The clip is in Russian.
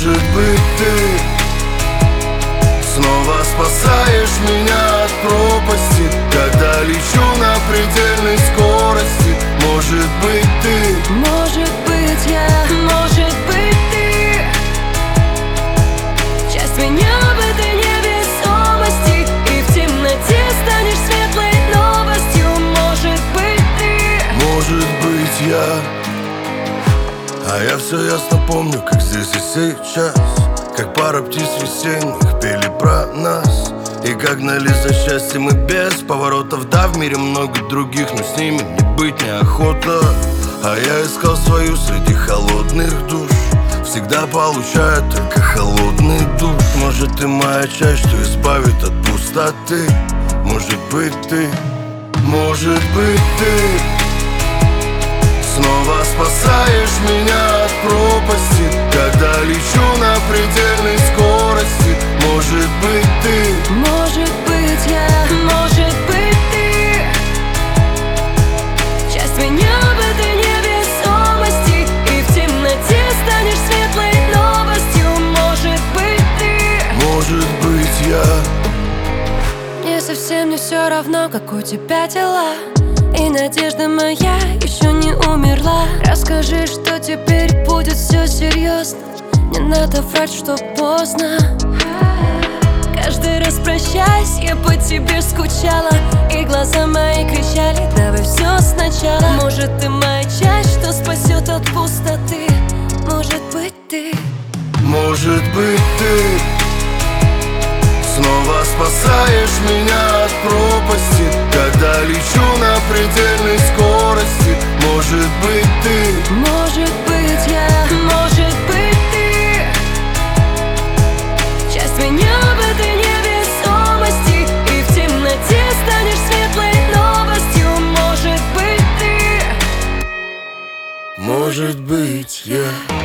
Может быть, ты снова спасаешь меня от пропасти, когда лечу на предельной скорости. Может быть, ты, может быть, я, может быть, ты часть меня в этой невесомости, и в темноте станешь светлой новостью. Может быть, ты, может быть, я. А я все ясно помню, как здесь и сейчас, как пара птиц весенних пели про нас, и как гнали за счастьем мы без поворотов. Да, в мире много других, но с ними не быть неохота. А я искал свою среди холодных душ, всегда получаю только холодный душ. Может, ты моя часть, что избавит от пустоты. Может быть, ты, может быть, ты снова спасаешь меня от пропасти, когда лечу на предельной скорости. Может быть, ты, может быть, я, может быть, ты часть меня в этой невесомости, и в темноте станешь светлой новостью. Может быть, ты, может быть, я. мне совсем не все равно, как у тебя дела, и надежда моя еще не умерла. Расскажи, что теперь будет все серьезно, не надо врать, что поздно. Каждый раз прощаясь, я по тебе скучала, и глаза мои кричали: давай все сначала. Может, ты моя часть, что спасет от пустоты. Может быть, ты, может быть, ты снова спасаешь меня от пропасти, когда лечу на предельной скорости. Может быть, ты, может быть, я, может быть, ты часть меня в этой невесомости, и в темноте станешь светлой новостью. Может быть, ты, может быть, я.